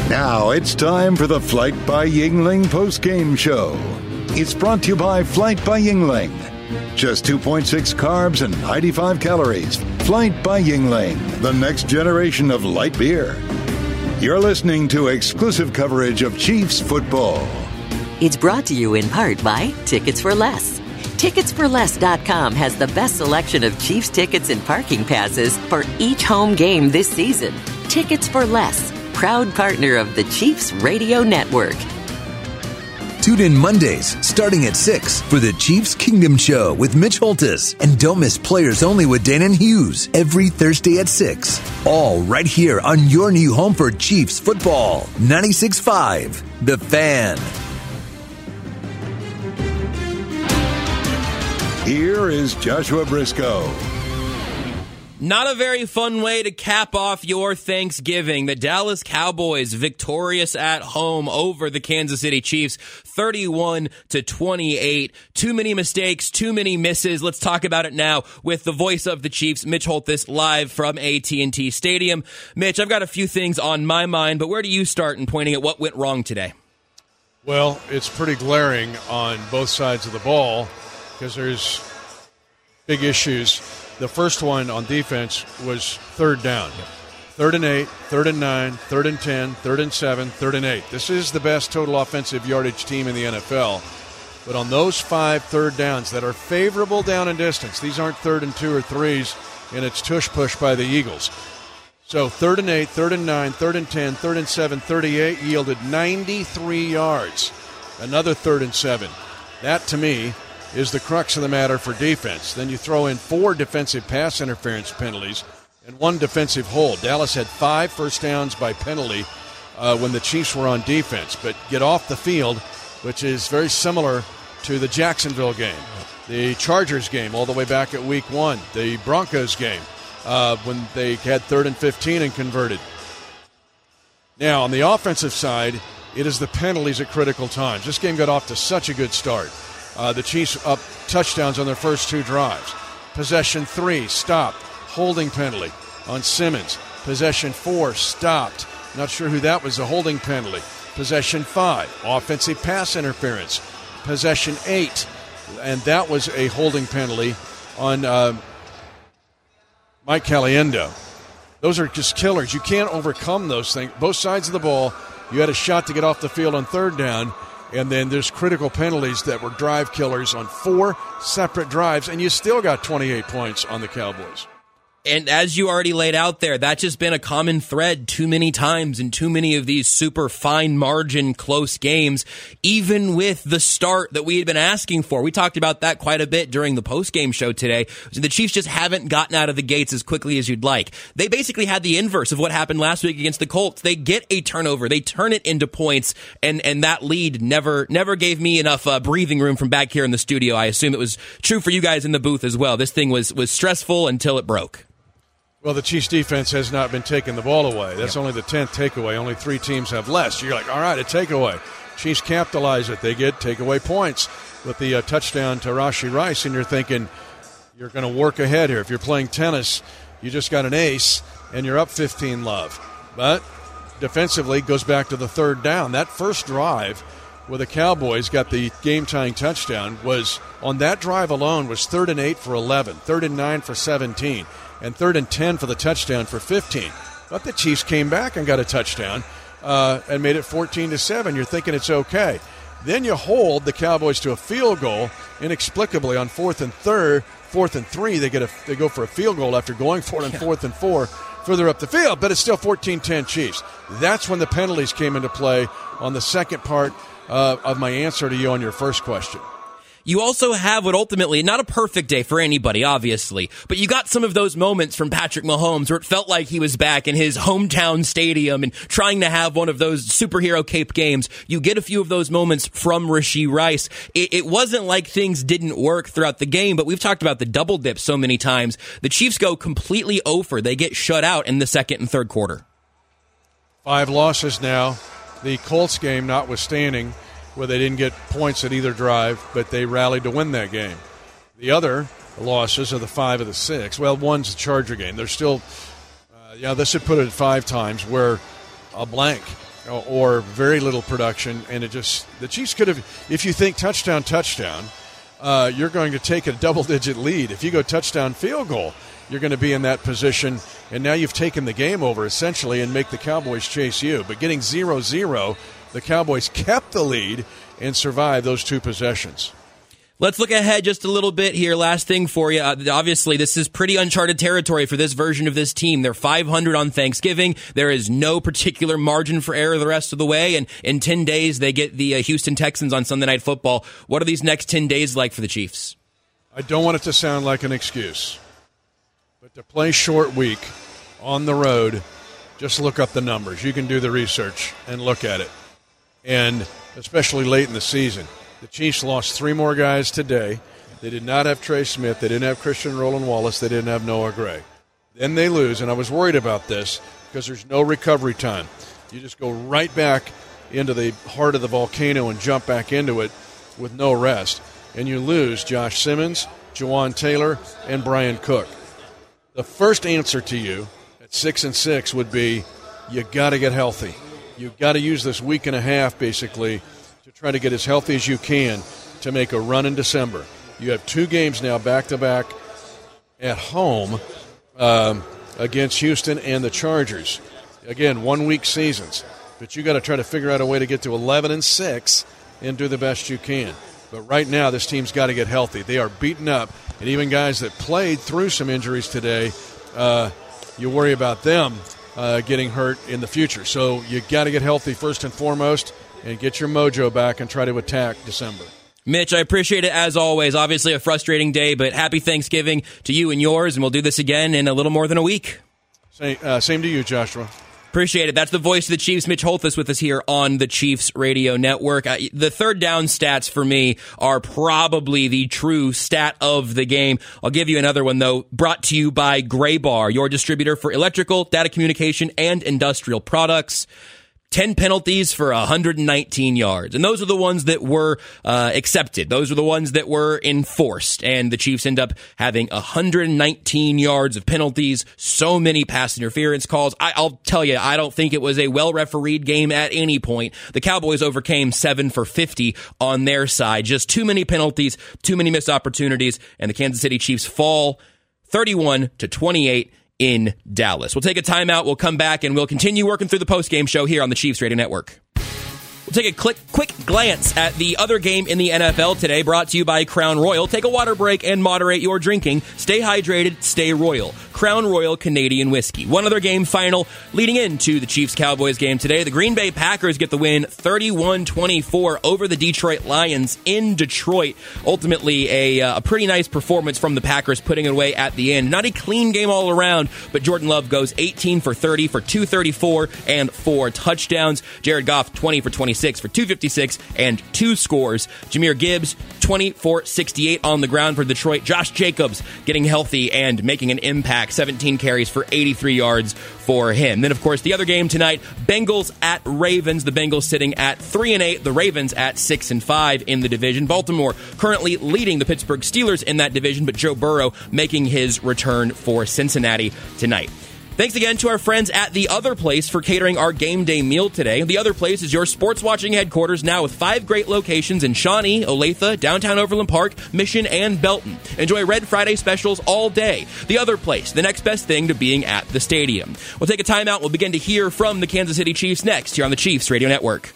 Now it's time for the Flight by Yingling postgame show. It's brought to you by Flight by Yingling. Just 2.6 carbs and 95 calories. Flight by Yingling, the next generation of light beer. You're listening to exclusive coverage of Chiefs football. It's brought to you in part by Tickets for Less. Ticketsforless.com has the best selection of Chiefs tickets and parking passes for each home game this season. Tickets for Less, proud partner of the Chiefs Radio Network. Tune in Mondays, starting at 6, for the Chiefs Kingdom Show with Mitch Holtis. And don't miss Players Only with Danon Hughes every Thursday at 6. All right here on your new home for Chiefs football. 96.5, The Fan. Here is Joshua Briscoe. Not a very fun way to cap off your Thanksgiving. The Dallas Cowboys victorious at home over the Kansas City Chiefs, 31-28. Too many mistakes, too many misses. Let's talk about it now with the voice of the Chiefs, Mitch Holtis, live from AT&T Stadium. Mitch, I've got a few things on my mind, but where do you start in pointing at what went wrong today? Well, it's pretty glaring on both sides of the ball because there's big issues. The first one on defense was third down. 3rd and 8, 3rd and 9, 3rd and 10, 3rd and 7, 3rd and 8. This is the best total offensive yardage team in the NFL. But on those 5 third downs that are favorable down and distance, these aren't 3rd and 2 or 3s, and it's tush-push by the Eagles. So 3rd and 8, 3rd and 9, 3rd and 10, 3rd and 7, 38 yielded 93 yards. Another 3rd and 7. That, to me, is the crux of the matter for defense. Then you throw in 4 defensive pass interference penalties and 1 defensive hold. Dallas had 5 first downs by penalty when the Chiefs were on defense. But get off the field, which is very similar to the Jacksonville game, the Chargers game all the way back at week 1, the Broncos game when they had 3rd and 15 and converted. Now, on the offensive side, it is the penalties at critical times. This game got off to such a good start. The Chiefs up touchdowns on their first 2 drives. Possession 3, stopped. Holding penalty on Simmons. Possession 4, stopped. Not sure who that was, a holding penalty. Possession 5, offensive pass interference. Possession 8, and that was a holding penalty on Mike Caliendo. Those are just killers. You can't overcome those things. Both sides of the ball, you had a shot to get off the field on 3rd down. And then there's critical penalties that were drive killers on 4 separate drives, and you still got 28 points on the Cowboys. And as you already laid out there, that's just been a common thread too many times in too many of these super fine margin close games, even with the start that we had been asking for. We talked about that quite a bit during the post-game show today. The Chiefs just haven't gotten out of the gates as quickly as you'd like. They basically had the inverse of what happened last week against the Colts. They get a turnover, they turn it into points, and that lead never gave me enough breathing room from back here in the studio. I assume it was true for you guys in the booth as well. This thing was stressful until it broke. Well, the Chiefs' defense has not been taking the ball away. That's only the 10th takeaway. Only 3 teams have less. You're like, all right, a takeaway. Chiefs capitalize it. They get takeaway points with the touchdown to Rashee Rice, and you're thinking you're going to work ahead here. If you're playing tennis, you just got an ace, and you're up 15-love. But defensively, goes back to the 3rd down. That first drive where the Cowboys got the game-tying touchdown was, on that drive alone, was 3rd and 8 for 11, 3rd and 9 for 17. And 3rd and 10 for the touchdown for 15. But the Chiefs came back and got a touchdown and made it 14-7. You're thinking it's okay. Then you hold the Cowboys to a field goal inexplicably on 4th and 3. They go for a field goal after going for it on 4th and 4 further up the field. But it's still 14-10 Chiefs. That's when the penalties came into play on the second part of my answer to you on your first question. You also have what ultimately, not a perfect day for anybody, obviously, but you got some of those moments from Patrick Mahomes where it felt like he was back in his hometown stadium and trying to have one of those superhero cape games. You get a few of those moments from Rashee Rice. It wasn't like things didn't work throughout the game, but we've talked about the double dip so many times. The Chiefs go completely over. They get shut out in the second and third quarter. 5 losses now. The Colts game notwithstanding, where they didn't get points at either drive, but they rallied to win that game. The other losses are the 5 of the 6. Well, one's the Charger game. They're still, this would put it at 5 times where a blank or very little production, and the Chiefs could have, if you think touchdown, you're going to take a double-digit lead. If you go touchdown, field goal, you're going to be in that position, and now you've taken the game over, essentially, and make the Cowboys chase you. But getting 0-0, the Cowboys kept the lead and survived those 2 possessions. Let's look ahead just a little bit here. Last thing for you. Obviously, this is pretty uncharted territory for this version of this team. They're 500 on Thanksgiving. There is no particular margin for error the rest of the way. And in 10 days, they get the Houston Texans on Sunday Night Football. What are these next 10 days like for the Chiefs? I don't want it to sound like an excuse, but to play short week on the road, just look up the numbers. You can do the research and look at it. And especially late in the season. The Chiefs lost 3 more guys today. They did not have Trey Smith. They didn't have Christian Roland-Wallace. They didn't have Noah Gray. Then they lose, and I was worried about this because there's no recovery time. You just go right back into the heart of the volcano and jump back into it with no rest. And you lose Josh Simmons, Jawan Taylor, and Brian Cook. The first answer to you at 6-6 would be you got to get healthy. You've got to use this week and a half, basically, to try to get as healthy as you can to make a run in December. You have 2 games now back-to-back at home against Houston and the Chargers. Again, 1-week seasons. But you got to try to figure out a way to get to 11-6 and do the best you can. But right now, this team's got to get healthy. They are beaten up, and even guys that played through some injuries today, you worry about them getting hurt in the future. So you got to get healthy first and foremost and get your mojo back and try to attack December. Mitch, I appreciate it as always. Obviously a frustrating day, but happy Thanksgiving to you and yours, and we'll do this again in a little more than a week. Same to you, Joshua. Appreciate it. That's the voice of the Chiefs, Mitch Holthus, with us here on the Chiefs Radio Network. The third down stats for me are probably the true stat of the game. I'll give you another one, though, brought to you by Graybar, your distributor for electrical, data communication, and industrial products. 10 penalties for 119 yards. And those are the ones that were accepted. Those are the ones that were enforced. And the Chiefs end up having 119 yards of penalties, so many pass interference calls. I'll tell you, I don't think it was a well-refereed game at any point. The Cowboys overcame 7 for 50 on their side. Just too many penalties, too many missed opportunities, and the Kansas City Chiefs fall 31-28 in Dallas. We'll take a timeout. We'll come back and we'll continue working through the postgame show here on the Chiefs Radio Network. We'll take a quick glance at the other game in the NFL today, brought to you by Crown Royal. Take a water break and moderate your drinking. Stay hydrated, stay royal. Crown Royal Canadian Whiskey. One other game final leading into the Chiefs-Cowboys game today. The Green Bay Packers get the win 31-24 over the Detroit Lions in Detroit. Ultimately, a pretty nice performance from the Packers, putting it away at the end. Not a clean game all around, but Jordan Love goes 18 for 30 for 234 and 4 touchdowns. Jared Goff, 20 for 26 for 256 and 2 scores. Jahmyr Gibbs, 20 for 68 on the ground for Detroit. Josh Jacobs getting healthy and making an impact. 17 carries for 83 yards for him. Then, of course, the other game tonight, Bengals at Ravens. The Bengals sitting at 3-8. The Ravens at 6-5 in the division. Baltimore currently leading the Pittsburgh Steelers in that division, but Joe Burrow making his return for Cincinnati tonight. Thanks again to our friends at The Other Place for catering our game day meal today. The Other Place is your sports watching headquarters now with 5 great locations in Shawnee, Olathe, downtown Overland Park, Mission, and Belton. Enjoy Red Friday specials all day. The Other Place, the next best thing to being at the stadium. We'll take a timeout. We'll begin to hear from the Kansas City Chiefs next here on the Chiefs Radio Network.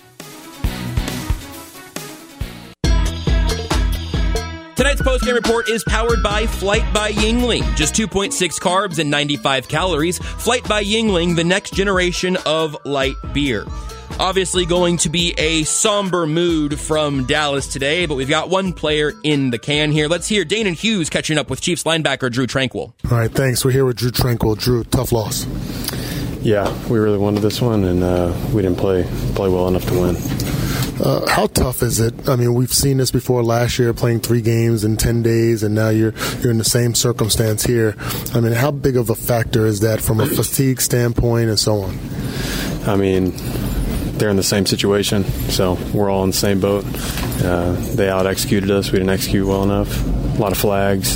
Tonight's postgame report is powered by Flight by Yuengling. Just 2.6 carbs and 95 calories. Flight by Yuengling, the next generation of light beer. Obviously going to be a somber mood from Dallas today, but we've got one player in the can here. Let's hear Danon Hughes catching up with Chiefs linebacker Drue Tranquill. All right, thanks. We're here with Drue Tranquill. Drue, tough loss. Yeah, we really wanted this one, and we didn't play well enough to win. How tough is it? I mean, we've seen this before last year, playing 3 games in 10 days, and now you're in the same circumstance here. I mean, how big of a factor is that from a fatigue standpoint and so on? I mean, they're in the same situation, so we're all in the same boat. They out-executed us. We didn't execute well enough. A lot of flags.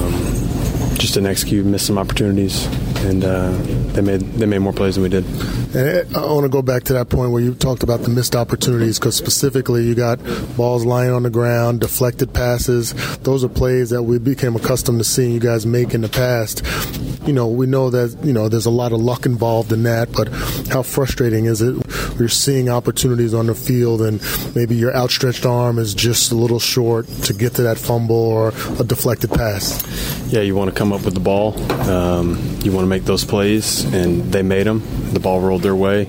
Just didn't execute, missed some opportunities, and they made more plays than we did. And I want to go back to that point where you talked about the missed opportunities, because specifically you got balls lying on the ground, deflected passes. Those are plays that we became accustomed to seeing you guys make in the past. We know that, there's a lot of luck involved in that, but how frustrating is it? You're seeing opportunities on the field and maybe your outstretched arm is just a little short to get to that fumble or a deflected pass. Yeah, you want to come up with the ball. You want to make those plays, and they made them. The ball rolled their way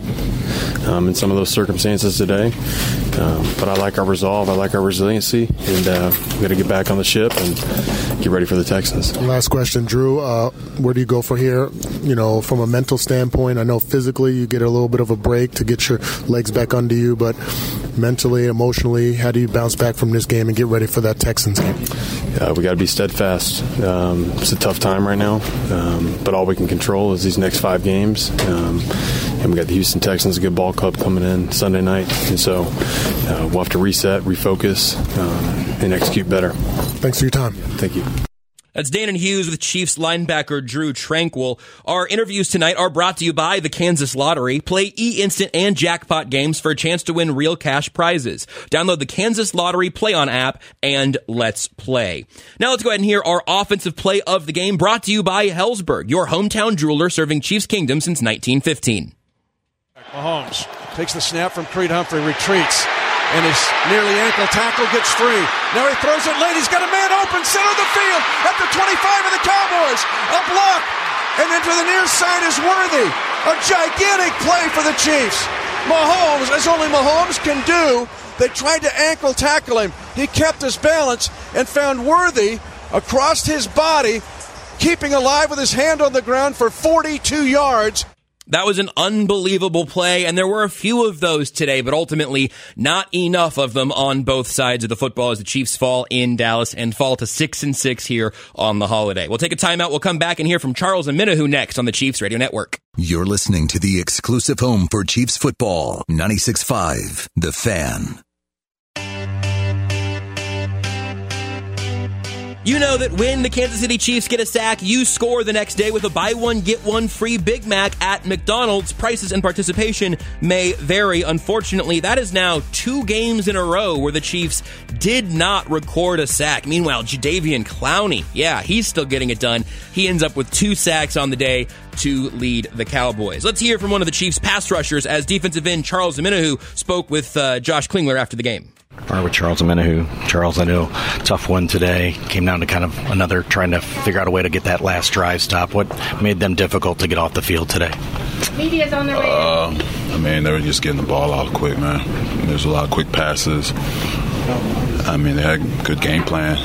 in some of those circumstances today. But I like our resolve. I like our resiliency, and we got to get back on the ship and get ready for the Texans. Last question, Drew. Where do you go from here? From a mental standpoint, I know physically you get a little bit of a break to get your legs back under you, but mentally, emotionally, how do you bounce back from this game and get ready for that Texans game? We got to be steadfast. It's a tough time right now, but all we can control is these next 5 games. And we got the Houston Texans, a good ball club, coming in Sunday night. And so we'll have to reset, refocus, and execute better. Thanks for your time. Thank you. That's Danon Hughes with Chiefs linebacker Drew Tranquill. Our interviews tonight are brought to you by the Kansas Lottery. Play eInstant and Jackpot games for a chance to win real cash prizes. Download the Kansas Lottery Play-On app and let's play. Now let's go ahead and hear our offensive play of the game, brought to you by Helzberg, your hometown jeweler serving Chiefs Kingdom since 1915. Mahomes takes the snap from Creed Humphrey, retreats, and his nearly ankle tackle gets free. Now he throws it late. He's got a man open, center of the field, at the 25 of the Cowboys. A block, and then to the near side is Worthy. A gigantic play for the Chiefs. Mahomes, as only Mahomes can do, they tried to ankle tackle him. He kept his balance and found Worthy across his body, keeping alive with his hand on the ground for 42 yards. That was an unbelievable play, and there were a few of those today, but ultimately not enough of them on both sides of the football as the Chiefs fall in Dallas and fall to 6-6 here on the holiday. We'll take a timeout. We'll come back and hear from Charles Omenihu next on the Chiefs Radio Network. You're listening to the exclusive home for Chiefs football, 96.5 The Fan. You know that when the Kansas City Chiefs get a sack, you score the next day with a buy one, get one free Big Mac at McDonald's. Prices and participation may vary. Unfortunately, that is now 2 games in a row where the Chiefs did not record a sack. Meanwhile, Jadeveon Clowney, he's still getting it done. He ends up with 2 sacks on the day to lead the Cowboys. Let's hear from one of the Chiefs' pass rushers as defensive end Charles Omenihu spoke with Josh Klingler after the game. All right, with Charles Omenihu. Charles, I know, tough one today. Came down to kind of another trying to figure out a way to get that last drive stop. What made them difficult to get off the field today? Media's on their way. They were just getting the ball out quick, man. There's a lot of quick passes. They had a good game plan.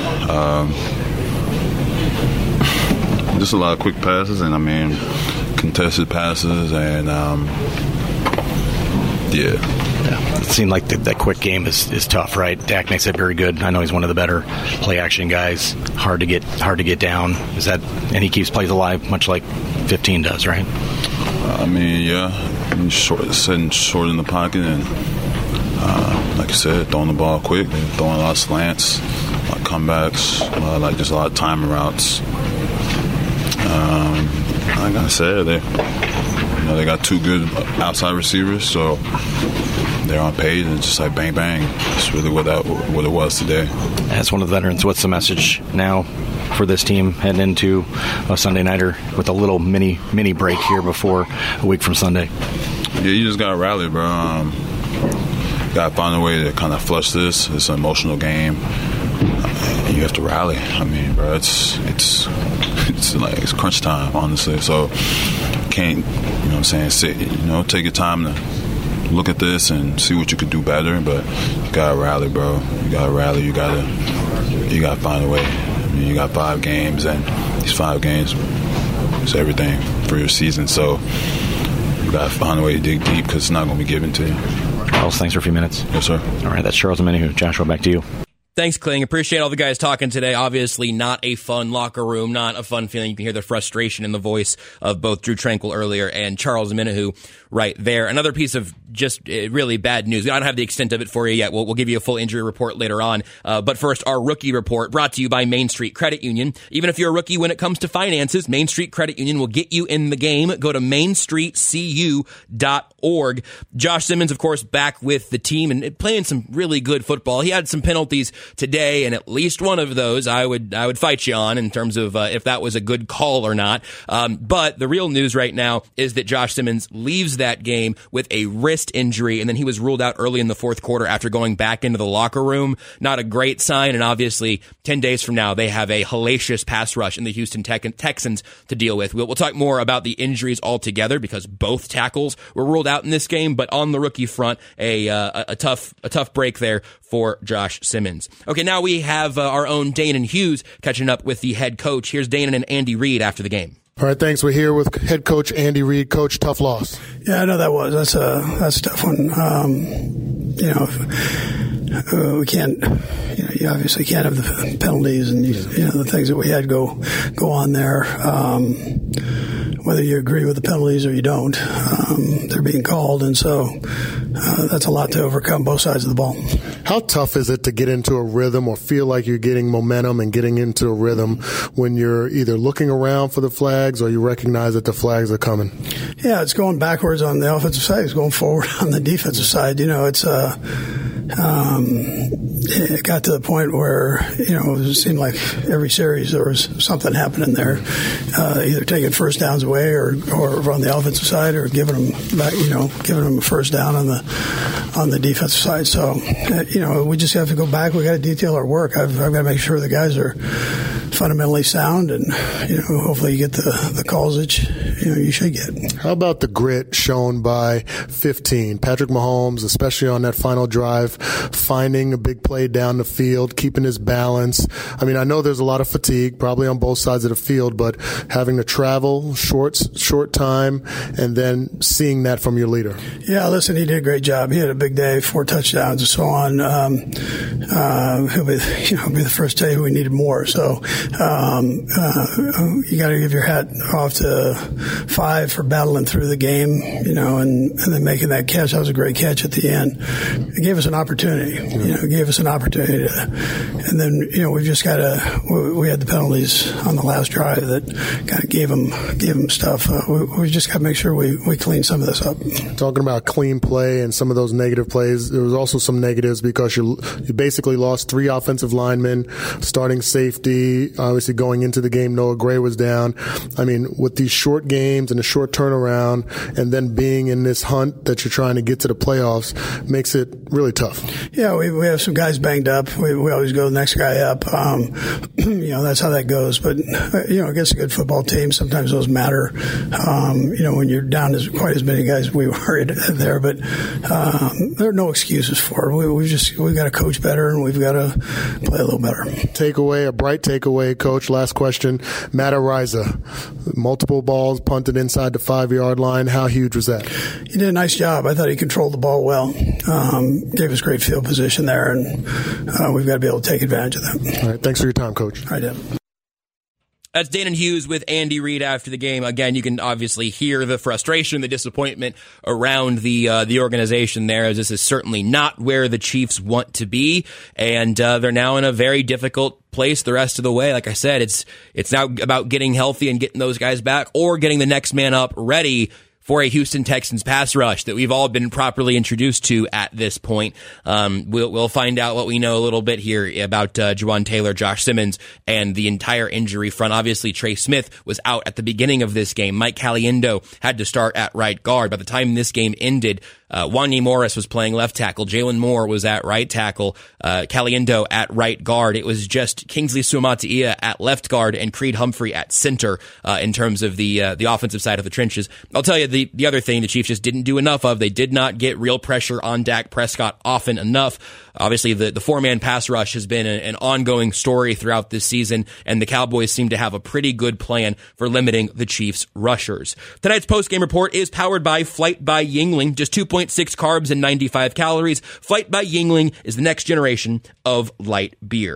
Just a lot of quick passes and, contested passes and, It seemed like that quick game is tough, right? Dak makes it very good. I know he's one of the better play action guys. Hard to get down. Is that, and he keeps plays alive, much like 15 does, right? Sitting short in the pocket and like I said, throwing the ball quick, throwing a lot of slants, a lot of comebacks, just a lot of timing routes. Like I said, they got 2 good outside receivers, so they're on page and it's just like bang bang. It's really what it was today. As one of the veterans, what's the message now for this team heading into a Sunday nighter with a little mini break here before a week from Sunday? Yeah, you just gotta rally, bro. Gotta find a way to kind of flush this. It's an emotional game. You have to rally. Bro, it's crunch time, honestly. So can't, sit, take your time to look at this and see what you could do better, but you gotta rally, bro. You gotta rally. You gotta find a way. You got 5 games, and these 5 games is everything for your season. So you gotta find a way to dig deep because it's not gonna be given to you. Charles, thanks for a few minutes. Yes, sir. All right, that's Charles Omenihu. Joshua, back to you. Thanks, Kling. Appreciate all the guys talking today. Obviously, not a fun locker room, not a fun feeling. You can hear the frustration in the voice of both Drew Tranquill earlier and Charles Omenihu right there. Another piece of just really bad news. I don't have the extent of it for you yet. We'll give you a full injury report later on. But first, our rookie report brought to you by Main Street Credit Union. Even if you're a rookie when it comes to finances, Main Street Credit Union will get you in the game. Go to mainstreetcu.org. Josh Simmons, of course, back with the team and playing some really good football. He had some penalties today, and at least one of those I would fight you on in terms of if that was a good call or not. But the real news right now is that Josh Simmons leaves that game with a wrist injury, and then he was ruled out early in the fourth quarter after going back into the locker room. Not a great sign, and obviously 10 days from now they have a hellacious pass rush in the Houston Texans to deal with. We'll talk more about the injuries altogether because both tackles were ruled out in this game, but on the rookie front, a tough break there for Josh Simmons. Okay, now we have our own Danon Hughes catching up with the head coach. Here's Danon and Andy Reid after the game. All right, thanks. We're here with head coach Andy Reid. Coach, tough loss. Yeah, I know that was. That's a tough one. We can't. You obviously can't have the penalties and the things that we had go on there. Whether you agree with the penalties or you don't, they're being called, and so that's a lot to overcome both sides of the ball. How tough is it to get into a rhythm or feel like you're getting momentum and getting into a rhythm when you're either looking around for the flags or you recognize that the flags are coming? Yeah, it's going backwards on the offensive side. It's going forward on the defensive side. It got to the point where, it seemed like every series there was something happening there, either taking first downs away or on the offensive side or giving them back, giving them a first down on the defensive side. So, we just have to go back. We got to detail our work. I've got to make sure the guys are fundamentally sound, and hopefully you get the calls that you should get. How about the grit shown by 15? Patrick Mahomes, especially on that final drive, finding a big play down the field, keeping his balance. I mean, I know there's a lot of fatigue, probably on both sides of the field, but having to travel short time and then seeing that from your leader. Yeah, listen, he did a great job. He had a big day, 4 touchdowns and so on. He'll be the first to tell you we needed more. So you got to give your hat off to 5 for battling through the game, and then making that catch. That was a great catch at the end. It gave us an opportunity. It gave us an opportunity and then we've just got to. We had the penalties on the last drive that kind of gave them stuff. We just got to make sure we clean some of this up. Talking about clean play and some of those negative plays, there was also some negatives because you basically lost 3 offensive linemen, starting safety. Obviously, going into the game, Noah Gray was down. I mean, with these short games and a short turnaround, and then being in this hunt that you're trying to get to the playoffs, makes it really tough. Yeah, we have some guys banged up. We always go the next guy up. That's how that goes. But against a good football team, sometimes those matter. When you're down quite as many guys we were there, but there are no excuses for it. We've got to coach better, and we've got to play a little better. A bright takeaway, Coach. Last question. Matt Araiza, multiple balls punted inside the 5-yard line. How huge was that? He did a nice job. I thought he controlled the ball well. Gave us great field position there, and we've got to be able to take advantage of that. All right. Thanks for your time, Coach. I did. That's Danon Hughes with Andy Reid after the game. Again, you can obviously hear the frustration, the disappointment around the organization there, as this is certainly not where the Chiefs want to be, and they're now in a very difficult place the rest of the way. Like I said, it's now about getting healthy and getting those guys back, or getting the next man up ready for a Houston Texans pass rush that we've all been properly introduced to at this point. We'll find out what we know a little bit here about Jawaan Taylor, Josh Simmons, and the entire injury front. Obviously, Trey Smith was out at the beginning of this game. Mike Caliendo had to start at right guard. By the time this game ended, Wanya Morris was playing left tackle. Jalen Moore was at right tackle. Caliendo at right guard. It was just Kingsley Suamataia at left guard and Creed Humphrey at center in terms of the offensive side of the trenches. I'll tell you the other thing the Chiefs just didn't do enough of. They did not get real pressure on Dak Prescott often enough. Obviously, the 4-man pass rush has been an ongoing story throughout this season, and the Cowboys seem to have a pretty good plan for limiting the Chiefs' rushers. Tonight's post-game report is powered by Flight by Yuengling. Just 2.6 carbs and 95 calories. Flight by Yuengling is the next generation of light beer.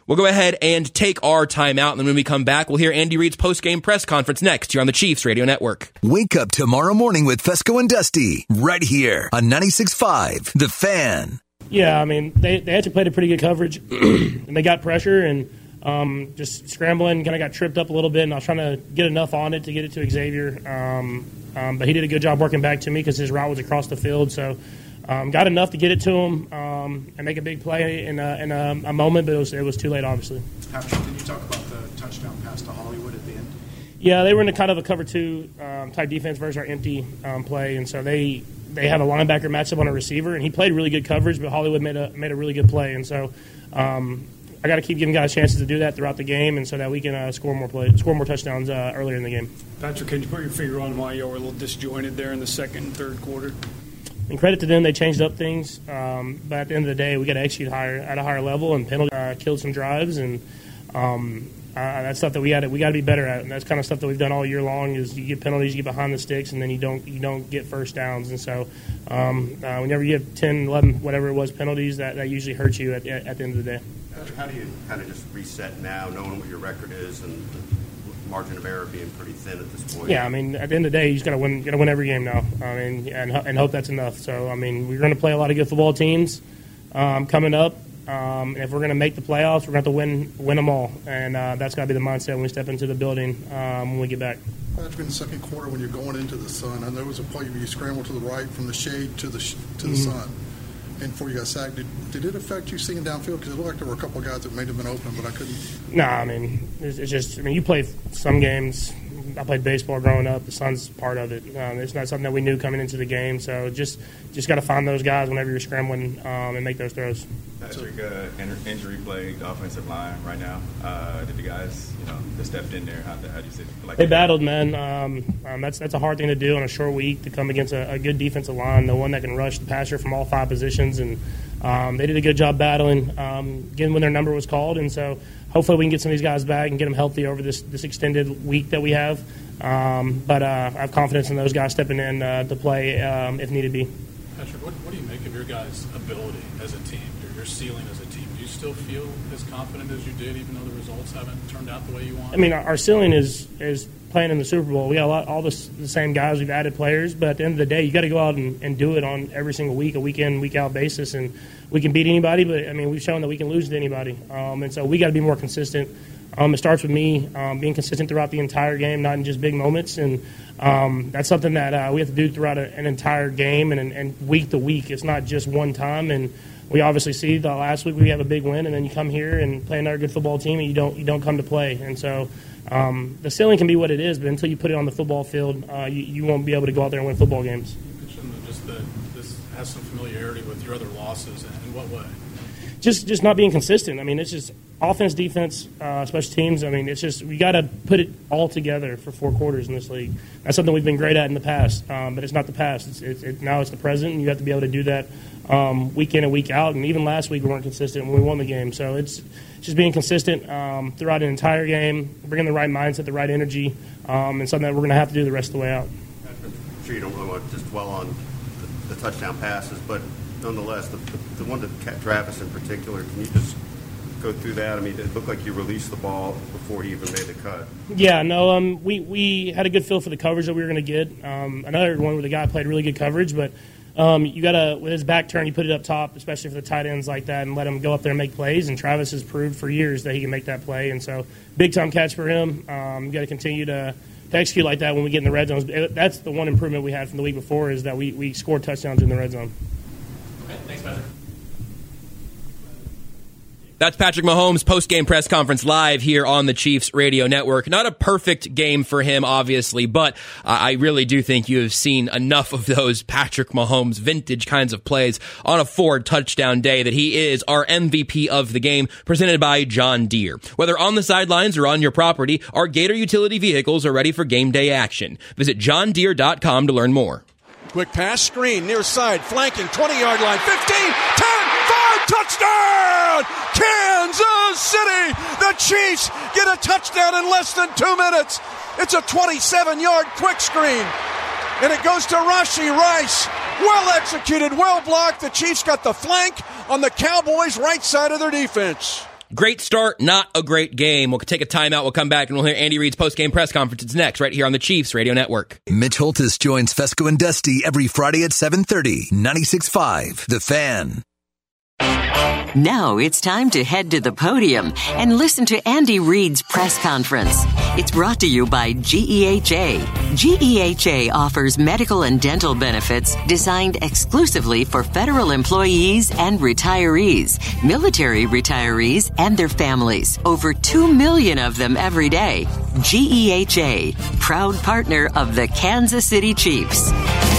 We'll go ahead and take our timeout, and then when we come back, we'll hear Andy Reid's post-game press conference next here on the Chiefs Radio Network. Wake up tomorrow morning with Fesco and Dusty right here on 96.5 The Fan. Yeah, I mean, they actually played a pretty good coverage, and they got pressure and just scrambling, kind of got tripped up a little bit, and I was trying to get enough on it to get it to Xavier. But he did a good job working back to me because his route was across the field, so got enough to get it to him and make a big play in a moment, but it was too late, obviously. Patrick, can you talk about the touchdown pass to Hollywood at the end? Yeah, they were in a kind of a cover 2 type defense versus our empty play, and so they have a linebacker matched up on a receiver, and he played really good coverage, but Hollywood made a really good play, and so I got to keep giving guys chances to do that throughout the game, and so that we can score more touchdowns earlier in the game. Patrick, can you put your finger on why you were a little disjointed there in the second and third quarter? And credit to them, they changed up things, but at the end of the day, we got to execute at a higher level, and penalty killed some drives, and that's stuff that we got to be better at, and that's kind of stuff that we've done all year long. Is you get penalties, you get behind the sticks, and then you don't get first downs, and so whenever you have 10, 11, whatever it was, penalties, that usually hurts you at the end of the day. Patrick, how do you kind of just reset now, knowing what your record is and the margin of error being pretty thin at this point? Yeah, I mean, at the end of the day, you just got to win every game now. I mean, and hope that's enough. So, I mean, we're going to play a lot of good football teams coming up. And if we're going to make the playoffs, we're going to have to win them all, and that's got to be the mindset when we step into the building when we get back. Patrick, in the second quarter, when you're going into the sun, I know there was a play where you scrambled to the right from the shade to the sun. And before you got sacked, did it affect you seeing downfield? Because it looked like there were a couple of guys that may have been open, but I couldn't. No, I mean, it's just, you play some games. I played baseball growing up. The sun's part of it. It's not something that we knew coming into the game. So just got to find those guys whenever you're scrambling and make those throws. Patrick, injury-plagued offensive line right now. Did the guys, that stepped in there, how do you see it? They battled, man. That's a hard thing to do on a short week, to come against a good defensive line, the one that can rush the passer from all 5 positions. And they did a good job battling, getting when their number was called. And so hopefully we can get some of these guys back and get them healthy over this extended week that we have. But I have confidence in those guys stepping in to play if needed be. Patrick, what do you make of your guys' ability as a team, your ceiling as a team? Do you still feel as confident as you did, even though the results haven't turned out the way you want? I mean, our ceiling is playing in the Super Bowl. We got all the same guys. We've added players, but at the end of the day, you got to go out and do it on every single week, a week-in, week-out basis. And we can beat anybody, but, I mean, we've shown that we can lose to anybody. And so we got to be more consistent. It starts with me being consistent throughout the entire game, not in just big moments. And that's something that we have to do throughout an entire game and week to week. It's not just one time. And we obviously see the last week we have a big win, and then you come here and play another good football team, and you don't come to play. And so the ceiling can be what it is, but until you put it on the football field, you won't be able to go out there and win football games. You mentioned just that this has some familiarity with your other losses. In what way? Just not being consistent. I mean, it's just offense, defense, special teams. I mean, it's just we got to put it all together for 4 quarters in this league. That's something we've been great at in the past, but it's not the past. Now it's the present, and you have to be able to do that week in and week out. And even last week we weren't consistent when we won the game. So it's just being consistent throughout an entire game, bringing the right mindset, the right energy, and something that we're going to have to do the rest of the way out. I'm sure you don't really want to just dwell on the touchdown passes, but nonetheless, the one to Travis in particular, can you just go through that? I mean, it looked like you released the ball before he even made the cut. Yeah, no, we had a good feel for the coverage that we were going to get. Another one where the guy played really good coverage, but you got to, with his back turn, you put it up top, especially for the tight ends like that, and let him go up there and make plays. And Travis has proved for years that he can make that play. And so, big-time catch for him. You got to continue to execute like that when we get in the red zone. That's the one improvement we had from the week before, is that we scored touchdowns in the red zone. Thanks, Patrick. That's Patrick Mahomes' post-game press conference live here on the Chiefs Radio Network. Not a perfect game for him, obviously, but I really do think you have seen enough of those Patrick Mahomes vintage kinds of plays on a 4-touchdown day that he is our MVP of the game, presented by John Deere. Whether on the sidelines or on your property, our Gator utility vehicles are ready for game day action. Visit johndeere.com to learn more. Quick pass, screen, near side, flanking, 20-yard line, 15, 10, 5, touchdown! Kansas City! The Chiefs get a touchdown in less than 2 minutes. It's a 27-yard quick screen. And it goes to Rashee Rice. Well executed, well blocked. The Chiefs got the flank on the Cowboys' right side of their defense. Great start, not a great game. We'll take a timeout. We'll come back and we'll hear Andy Reid's post-game press conference. It's next, right here on the Chiefs Radio Network. Mitch Holthus joins Fesco and Dusty every Friday at 7:30. 96.5 The Fan. Now it's time to head to the podium and listen to Andy Reid's press conference. It's brought to you by GEHA. GEHA offers medical and dental benefits designed exclusively for federal employees and retirees, military retirees, and their families. Over 2 million of them every day. GEHA, proud partner of the Kansas City Chiefs.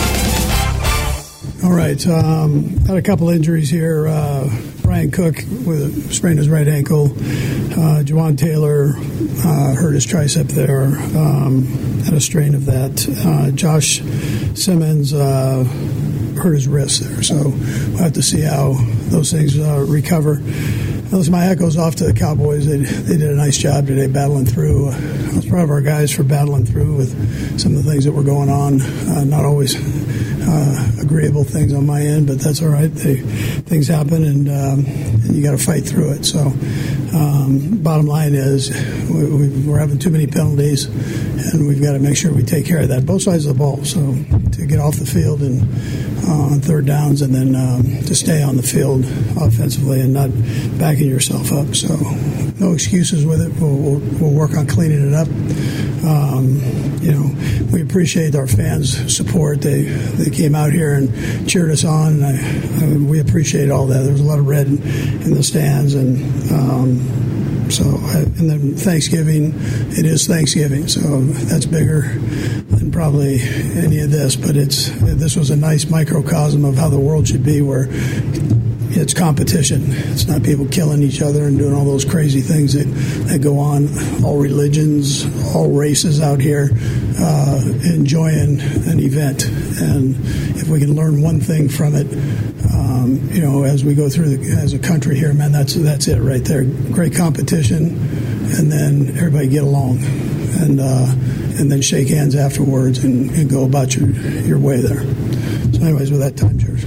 All right, had a couple injuries here. Brian Cook sprained his right ankle. Juwan Taylor hurt his tricep there, had a strain of that. Josh Simmons hurt his wrist there, so we'll have to see how those things recover. Listen, my echoes off to the Cowboys. They did a nice job today battling through. I was proud of our guys for battling through with some of the things that were going on. Not always agreeable things on my end, but that's all right. Things happen, and you got to fight through it. So, bottom line is we're having too many penalties, and we've got to make sure we take care of that, both sides of the ball. So to get off the field and on third downs, and then to stay on the field offensively and not backing yourself up. So no excuses with it. We'll work on cleaning it up. We appreciate our fans' support. They came out here and cheered us on, and we appreciate all that. There was a lot of red in the stands, and then Thanksgiving, it is Thanksgiving, so that's bigger than probably any of this, but this was a nice microcosm of how the world should be, where it's competition. It's not people killing each other and doing all those crazy things that go on. All religions, all races out here enjoying an event. And if we can learn one thing from it, as we go through as a country here, man, that's it right there. Great competition, and then everybody get along, and then shake hands afterwards and go about your way there. So anyways, with that, time's yours.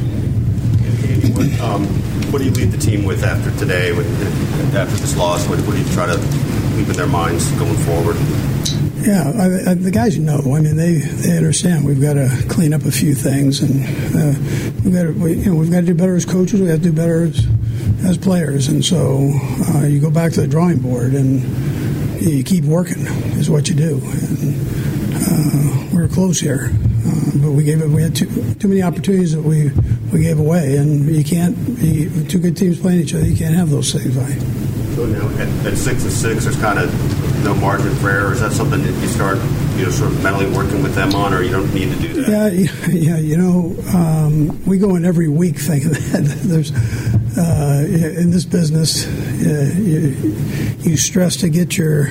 What do you leave the team with after today, after this loss? What do you try to leave in their minds going forward? Yeah, the guys know. I mean, they understand. We've got to clean up a few things, and we've got to do better as coaches. We have to do better as players, and so you go back to the drawing board and you keep working is what you do. And we're close here, but we had too many opportunities that we gave away, and you can't. Two good teams playing each other, you can't have those things. So now at 6-6, there's kind of no margin for error. Is that something that you start, sort of mentally working with them on, or you don't need to do that? Yeah. We go in every week thinking that there's in this business, you stress to get your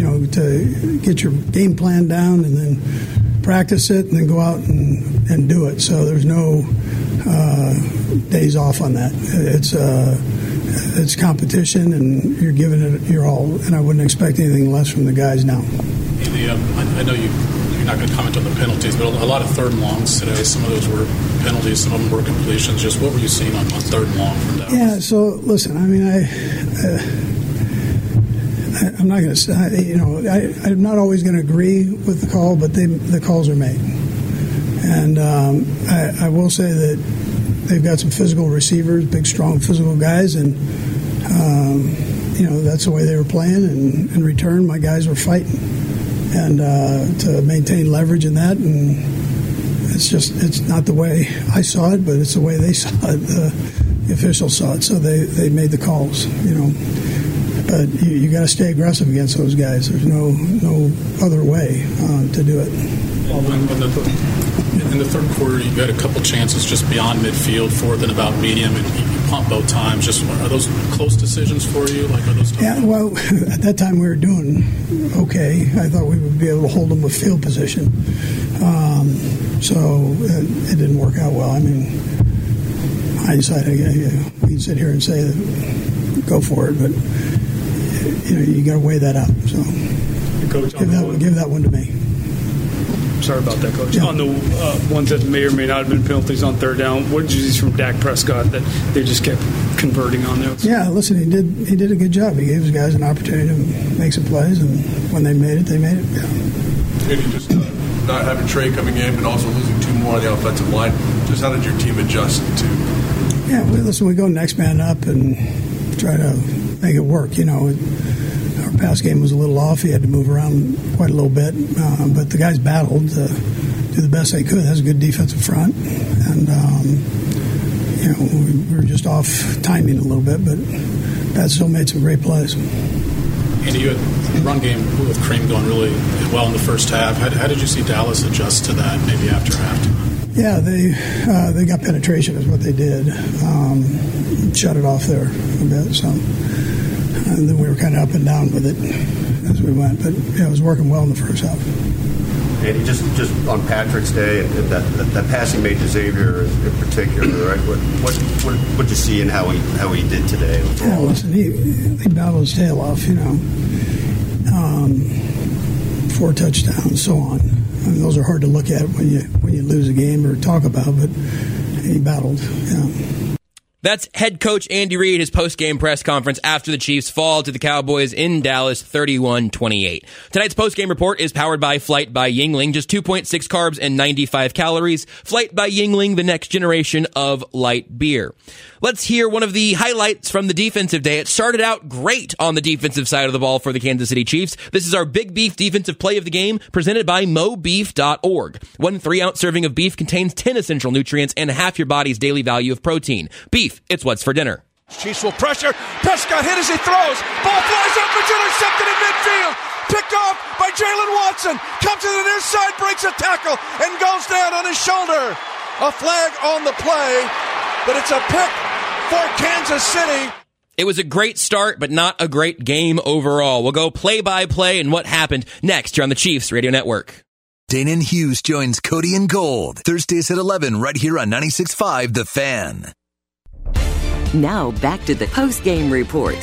game plan down, and then practice it, and then go out and do it. So there's no days off on that. It's competition, and you're giving it your all, and I wouldn't expect anything less from the guys now. I know you're not going to comment on the penalties, but a lot of third and longs today. Some of those were penalties, some of them were completions. Just what were you seeing on third and long from Dallas? Yeah, so listen, I mean, I'm not going to say, I'm not always going to agree with the call, but the calls are made. And I will say that they've got some physical receivers, big, strong, physical guys, and that's the way they were playing. And in return, my guys were fighting, and to maintain leverage in that. And it's not the way I saw it, but it's the way they saw it. The officials saw it, so they made the calls. But you got to stay aggressive against those guys. There's no other way to do it. In the third quarter, you got a couple chances just beyond midfield, fourth and about medium, and you pump both times. Just are those close decisions for you? Like, are those? Yeah, well, at that time we were doing okay. I thought we would be able to hold them with field position, so it didn't work out well. I mean, hindsight, we can sit here and say that, go for it, but you got to weigh that out. So, Coach, give that one to me. sorry about that, Coach. On the ones that may or may not have been penalties on third down, what did you see from Dak Prescott that they just kept converting on those? Yeah, listen, he did a good job. He gave his guys an opportunity to make some plays, and when they made it, they made it. Yeah. Maybe just not having Trey coming in, but also losing 2 more on the offensive line. Just how did your team adjust to? Yeah, listen, we go next man up and try to make it work. You know, our pass game was a little off. He had to move around quite a little bit, but the guys battled to do the best they could. That's a good defensive front, and you know, we were just off timing a little bit, but Pat still made some great plays. And you had the run game with Kareem going really well in the first half. How did you see Dallas adjust to that maybe after halftime? Yeah, they got penetration is what they did. Shut it off there a bit. So, and then we were kind of up and down with it as we went. But yeah, it was working well in the first half. And just on Patrick's Day, and that passing made to Xavier in particular, right? What did you see in how he did today? Yeah, listen, he battled his tail off, you know. 4 touchdowns, so on. I mean, those are hard to look at when you lose a game or talk about, but he battled. Yeah. That's head coach Andy Reid, his post-game press conference after the Chiefs fall to the Cowboys in Dallas 31-28. Tonight's post-game report is powered by Flight by Yingling. Just 2.6 carbs and 95 calories. Flight by Yingling, the next generation of light beer. Let's hear one of the highlights from the defensive day. It started out great on the defensive side of the ball for the Kansas City Chiefs. This is our Big Beef defensive play of the game, presented by MoBeef.org. 1 3-ounce serving of beef contains 10 essential nutrients and half your body's daily value of protein. Beef, it's what's for dinner. Chiefs will pressure. Prescott hit as he throws. Ball flies up. It's intercepted in midfield. Picked off by Jalen Watson. Comes to the near side, breaks a tackle, and goes down on his shoulder. A flag on the play, but it's a pick for Kansas City. It was a great start, but not a great game overall. We'll go play-by-play and what happened next here on the Chiefs Radio Network. Danon Hughes joins Cody and Gold Thursdays at 11 right here on 96.5 The Fan. Now back to the post-game report.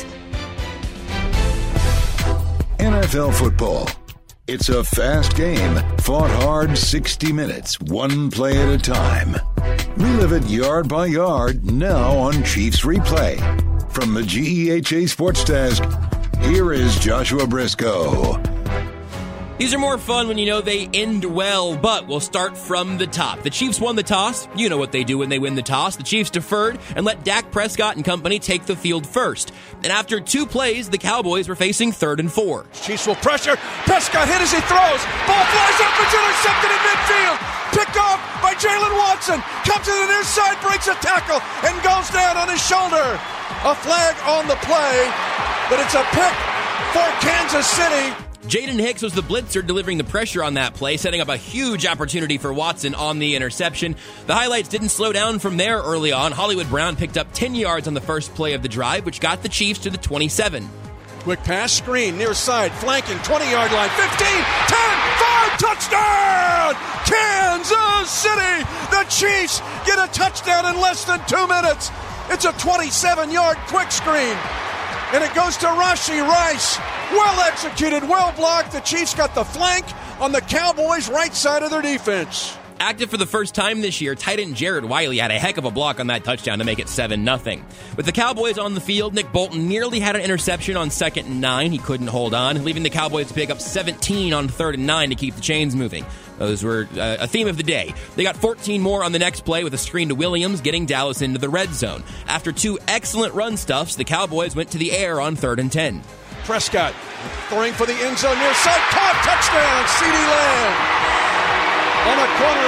NFL football. It's a fast game, fought hard 60 minutes, one play at a time. Relive it yard by yard now on Chiefs Replay. From the GEHA Sports Desk, here is Joshua Briscoe. These are more fun when you know they end well, but we'll start from the top. The Chiefs won the toss. You know what they do when they win the toss. The Chiefs deferred and let Dak Prescott and company take the field first. And after 2 plays, the Cowboys were facing 3rd and 4. Chiefs will pressure. Prescott hit as he throws. Ball flies up. It's intercepted in midfield. Picked off by Jalen Watson. Comes to the near side, breaks a tackle, and goes down on his shoulder. A flag on the play, but it's a pick for Kansas City. Jaden Hicks was the blitzer delivering the pressure on that play, setting up a huge opportunity for Watson on the interception. The highlights didn't slow down from there early on. Hollywood Brown picked up 10 yards on the first play of the drive, which got the Chiefs to the 27. Quick pass, screen, near side, flanking, 20-yard line, 15, 10, 5, touchdown! Kansas City! The Chiefs get a touchdown in less than 2 minutes. It's a 27-yard quick screen. And it goes to Rashee Rice. Well executed, well blocked. The Chiefs got the flank on the Cowboys' right side of their defense. Active for the first time this year, tight end Jared Wiley had a heck of a block on that touchdown to make it 7-0. With the Cowboys on the field, Nick Bolton nearly had an interception on 2nd and 9. He couldn't hold on, leaving the Cowboys to pick up 17 on 3rd and 9 to keep the chains moving. Those were a theme of the day. They got 14 more on the next play with a screen to Williams, getting Dallas into the red zone. After 2 excellent run stuffs, the Cowboys went to the air on 3rd and 10. Prescott throwing for the end zone near side, caught, touchdown, CeeDee Lamb. On a corner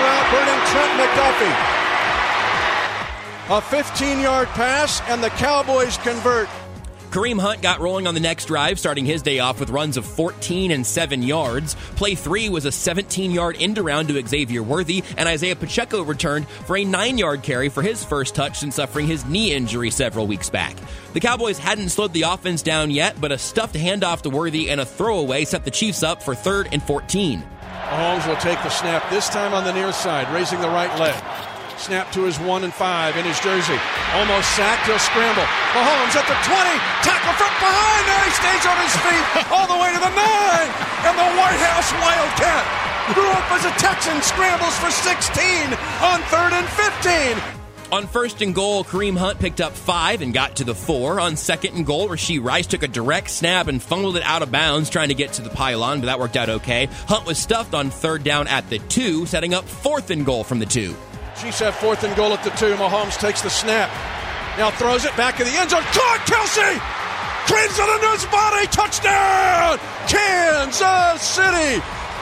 route, burning Trent McDuffie. A 15-yard pass, and the Cowboys convert. Kareem Hunt got rolling on the next drive, starting his day off with runs of 14 and 7 yards. Play 3 was a 17-yard end-around to Xavier Worthy, and Isaiah Pacheco returned for a 9-yard carry for his first touch since suffering his knee injury several weeks back. The Cowboys hadn't slowed the offense down yet, but a stuffed handoff to Worthy and a throwaway set the Chiefs up for 3rd and 14. Mahomes will take the snap, this time on the near side, raising the right leg. Snap to his 1 and 5 in his jersey. Almost sacked, he'll scramble. Mahomes at the 20, tackle from behind, there he stays on his feet, all the way to the 9, and the White House Wildcat Grew up as a Texan, scrambles for 16 on 3rd and 15. On 1st and goal, Kareem Hunt picked up 5 and got to the 4. On 2nd and goal, Rashee Rice took a direct snap and fumbled it out of bounds trying to get to the pylon, but that worked out okay. Hunt was stuffed on 3rd down at the 2, setting up 4th and goal from the 2. Chiefs have 4th and goal at the 2. Mahomes takes the snap. Now throws it back in the end zone. Caught Kelsey! Cranes it into his body. Touchdown! Kansas City!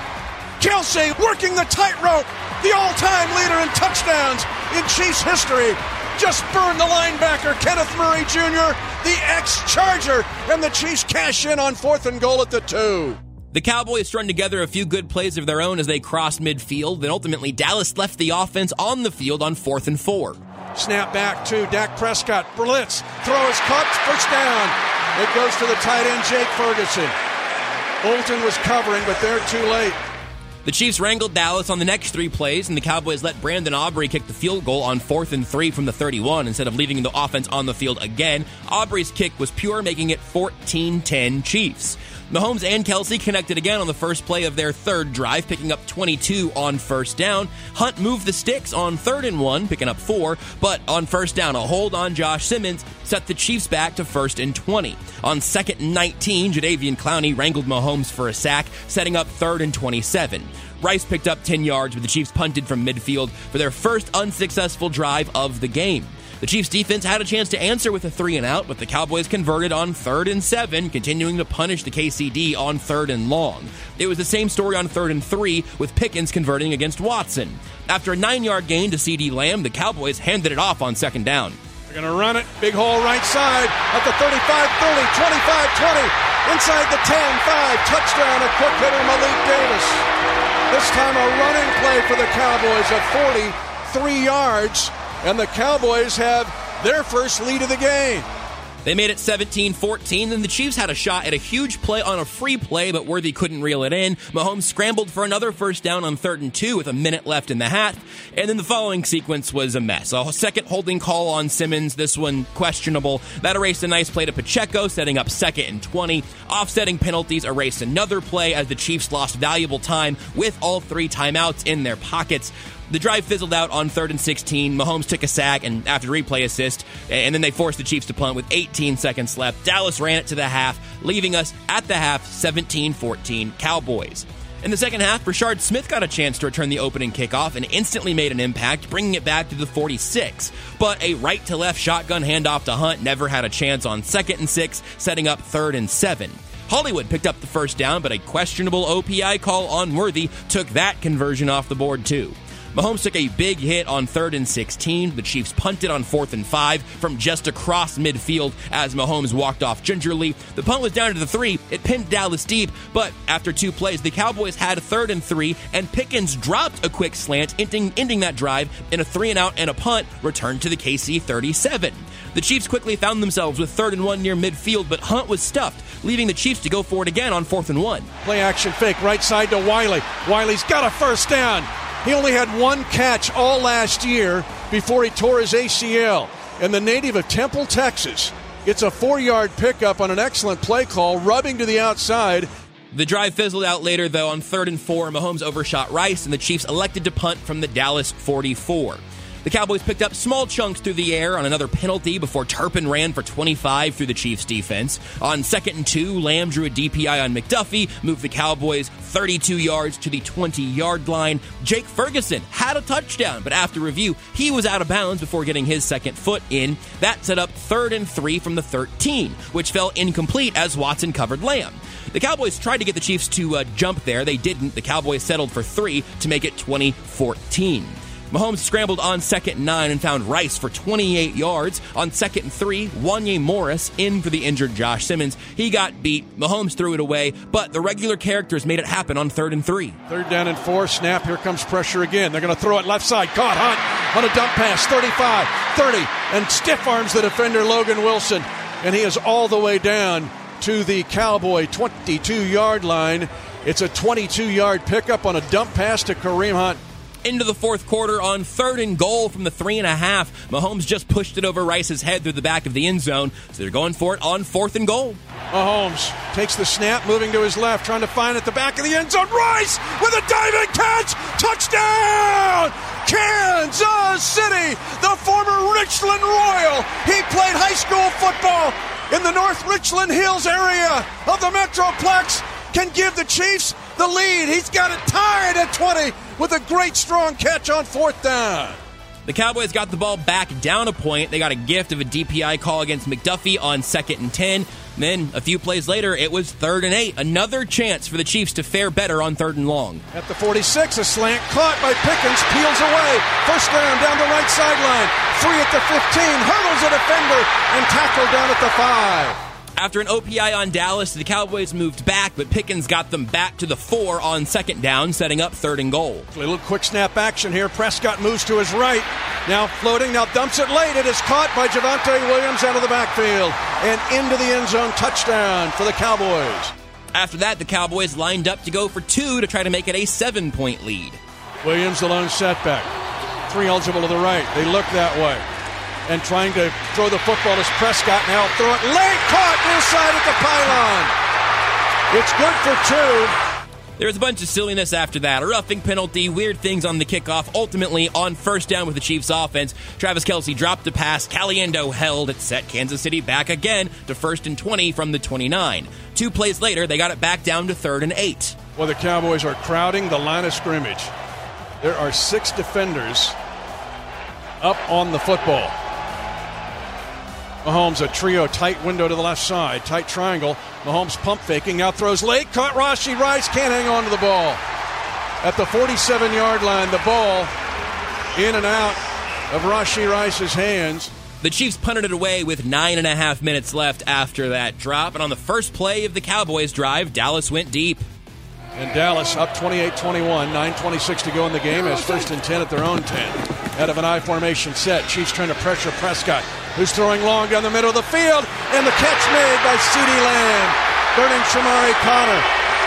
Kelsey working the tightrope. The all-time leader in touchdowns in Chiefs history. Just burned the linebacker, Kenneth Murray Jr., the ex-Charger, and the Chiefs cash in on 4th and goal at the 2. The Cowboys strung together a few good plays of their own as they crossed midfield, then ultimately Dallas left the offense on the field on 4th and 4. Snap back to Dak Prescott. Blitz. Throw is caught. First down. It goes to the tight end, Jake Ferguson. Bolton was covering, but they're too late. The Chiefs wrangled Dallas on the next 3 plays, and the Cowboys let Brandon Aubrey kick the field goal on 4th and 3 from the 31 instead of leaving the offense on the field again. Aubrey's kick was pure, making it 14-10 Chiefs. Mahomes and Kelsey connected again on the first play of their 3rd drive, picking up 22 on 1st down. Hunt moved the sticks on 3rd and 1, picking up 4, but on 1st down, a hold on Josh Simmons set the Chiefs back to 1st and 20. On 2nd and 19, Jadeveon Clowney wrangled Mahomes for a sack, setting up 3rd and 27. Rice picked up 10 yards, but the Chiefs punted from midfield for their first unsuccessful drive of the game. The Chiefs' defense had a chance to answer with a 3-and-out, but the Cowboys converted on 3rd and 7, continuing to punish the KCD on 3rd and long. It was the same story on 3rd and 3, with Pickens converting against Watson. After a 9-yard gain to CeeDee Lamb, the Cowboys handed it off on 2nd down. They're going to run it. Big hole right side at the 35, 30, 25, 20. Inside the 10, 5. Touchdown, a quick hitter, Malik Davis. This time a running play for the Cowboys of 43 yards. And the Cowboys have their first lead of the game. They made it 17-14, then the Chiefs had a shot at a huge play on a free play, but Worthy couldn't reel it in. Mahomes scrambled for another first down on 3rd and 2 with a minute left in the half, and then the following sequence was a mess. A second holding call on Simmons, this one questionable. That erased a nice play to Pacheco, setting up 2nd and 20. Offsetting penalties erased another play as the Chiefs lost valuable time with all 3 timeouts in their pockets. The drive fizzled out on 3rd and 16. Mahomes took a sack and after replay assist, and then they forced the Chiefs to punt with 18 seconds left. Dallas ran it to the half, leaving us at the half 17-14 Cowboys. In the second half, Rashard Smith got a chance to return the opening kickoff and instantly made an impact, bringing it back to the 46. But a right-to-left shotgun handoff to Hunt never had a chance on 2nd and 6, setting up 3rd and 7. Hollywood picked up the first down, but a questionable OPI call on Worthy took that conversion off the board too. Mahomes took a big hit on 3rd and 16. The Chiefs punted on 4th and 5 from just across midfield as Mahomes walked off gingerly. The punt was down to the 3. It pinned Dallas deep, but after 2 plays, the Cowboys had 3rd and 3, and Pickens dropped a quick slant, ending that drive in a 3-and-out and a punt returned to the KC 37. The Chiefs quickly found themselves with 3rd and 1 near midfield, but Hunt was stuffed, leaving the Chiefs to go for it again on 4th and 1. Play action fake right side to Wiley. Wiley's got a first down. He only had 1 catch all last year before he tore his ACL. And the native of Temple, Texas, gets a 4-yard pickup on an excellent play call, rubbing to the outside. The drive fizzled out later, though, on 3rd and 4. Mahomes overshot Rice, and the Chiefs elected to punt from the Dallas 44. The Cowboys picked up small chunks through the air on another penalty before Turpin ran for 25 through the Chiefs' defense. On 2nd and 2, Lamb drew a DPI on McDuffie, moved the Cowboys 32 yards to the 20-yard line. Jake Ferguson had a touchdown, but after review, he was out of bounds before getting his second foot in. That set up 3rd and 3 from the 13, which fell incomplete as Watson covered Lamb. The Cowboys tried to get the Chiefs to jump there. They didn't. The Cowboys settled for 3 to make it 20-14. Mahomes scrambled on 2nd and 9 and found Rice for 28 yards. On 2nd and 3, Wanye Morris in for the injured Josh Simmons. He got beat. Mahomes threw it away, but the regular characters made it happen on 3rd and 3. 3rd down and 4, snap, here comes pressure again. They're going to throw it left side. Caught Hunt on a dump pass, 35, 30, and stiff arms the defender Logan Wilson. And he is all the way down to the Cowboy 22-yard line. It's a 22-yard pickup on a dump pass to Kareem Hunt. Into the fourth quarter on 3rd and goal from the 3.5. Mahomes just pushed it over Rice's head through the back of the end zone, so they're going for it on 4th and goal. Mahomes takes the snap, moving to his left, trying to find at the back of the end zone. Rice with a diving catch! Touchdown! Kansas City, the former Richland Royal. He played high school football in the North Richland Hills area of the Metroplex. Can give the Chiefs the lead. He's got it tied at 20 with a great strong catch on 4th down. The Cowboys got the ball back down a point. They got a gift of a DPI call against McDuffie on 2nd and 10. Then, a few plays later, it was 3rd and 8. Another chance for the Chiefs to fare better on 3rd and long. At the 46, a slant caught by Pickens, peels away. First down down the right sideline. 3 at the 15, hurdles a defender, and tackled down at the 5. After an OPI on Dallas, the Cowboys moved back, but Pickens got them back to the 4 on 2nd down, setting up 3rd and goal. A little quick snap action here. Prescott moves to his right. Now floating, now dumps it late. It is caught by Javonte Williams out of the backfield and into the end zone. Touchdown for the Cowboys. After that, the Cowboys lined up to go for 2 to try to make it a 7-point lead. Williams, the lone setback. 3 eligible to the right. They look that way. And trying to throw the football is Prescott. Now throw it late, caught near side at the pylon. It's good for 2. There was a bunch of silliness after that. A roughing penalty, weird things on the kickoff. Ultimately, on 1st down with the Chiefs offense, Travis Kelce dropped a pass. Caliendo held. It set Kansas City back again to 1st and 20 from the 29. 2 plays later, they got it back down to 3rd and 8. Well, the Cowboys are crowding the line of scrimmage. There are 6 defenders up on the football. Mahomes, a trio, tight window to the left side, tight triangle. Mahomes pump faking, now throws late, caught Rashee Rice, can't hang on to the ball. At the 47-yard line, the ball in and out of Rashee Rice's hands. The Chiefs punted it away with 9.5 minutes left after that drop, and on the first play of the Cowboys' drive, Dallas went deep. And Dallas up 28-21, 9:26 to go in the game, as 1st and 10 at their own 10. Out of an I formation set, Chiefs trying to pressure Prescott, who's throwing long down the middle of the field, and the catch made by CeeDee Lamb, burning Shamari Connor.